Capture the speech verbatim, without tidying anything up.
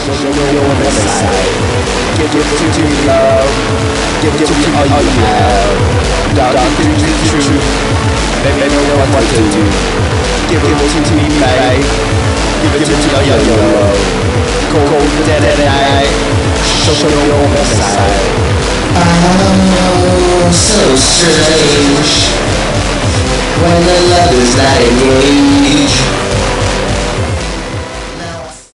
show me your best side. Give it to me, love. Give it to me all you have. Dark to the truth. Baby, know what to do. Give it to me, babe. Give it to me all you love. Cold dead at night. Show me your best side. Oh, so strange when the love is not engaged.